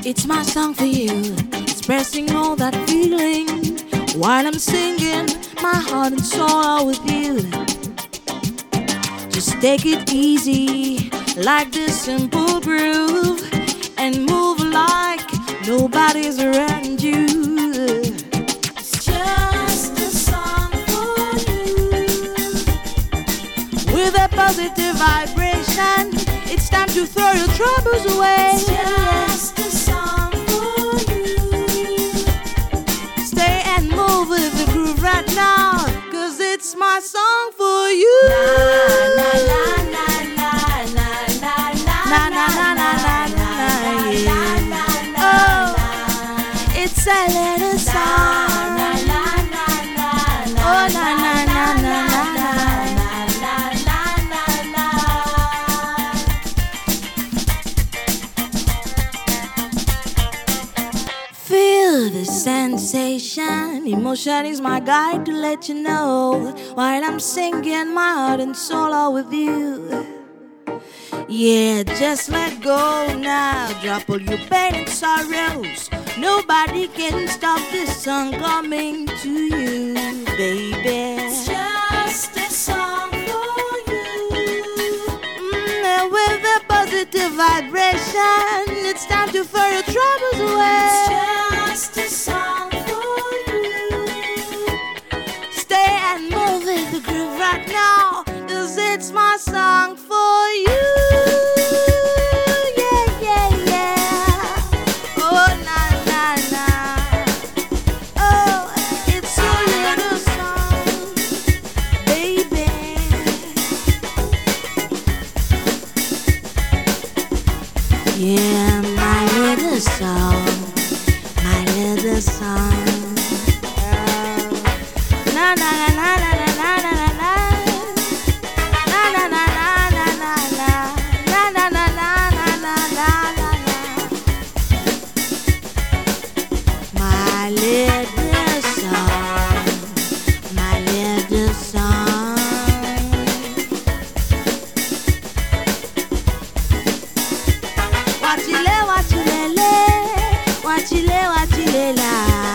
It's my song for you, expressing all that feeling while I'm singing. My heart and soul are with you. Just take it easy, like this simple groove, and move like nobody's around you. It's just a song for you, with a positive vibration. It's time to throw your troubles away. It's just a song for you. Stay and move with the groove right now, 'cause it's my song for you. Na na na na na na na na na na na na na. Oh, it's a little song. Na na na na na. Oh na na na na na na. Feel the sensation. Emotion is my guide to let you know. While I'm singing, my heart and soul are with you. Yeah, just let go now. Drop all your pain and sorrows. Nobody can stop this song coming to you, baby. It's just a song for you. With a positive vibration, it's time to throw your troubles away. It's just a song for you. Stay and move with the groove right now, 'cause it's my song for you. Yeah, yeah, yeah. Oh, na, na, na. Oh, it's your little song, baby. Yeah, my little song, my little song. Na na na na na na na na na. Na na na na na na na. Na na na na na na na na. My little song, my little song. Wachile, wachilele, wachile, wachilela.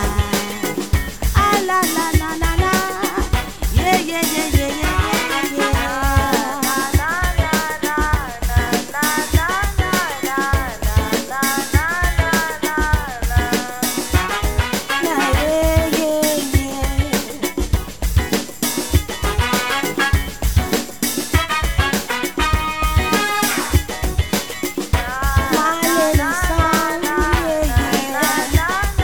Ah la la la la la. Yeah yeah yeah yeah yeah yeah yeah. La la la la la la la la la la la la. Yeah yeah yeah yeah. My little song, yeah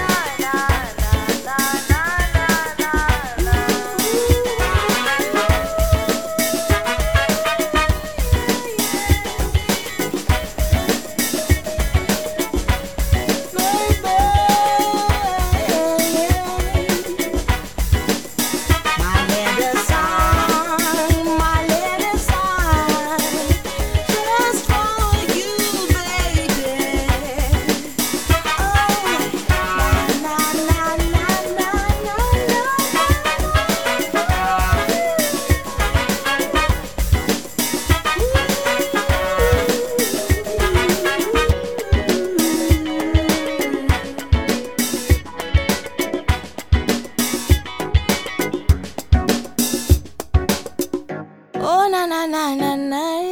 my little song, my little song, just for you, baby. Oh, na na na na na Oh na na na na na.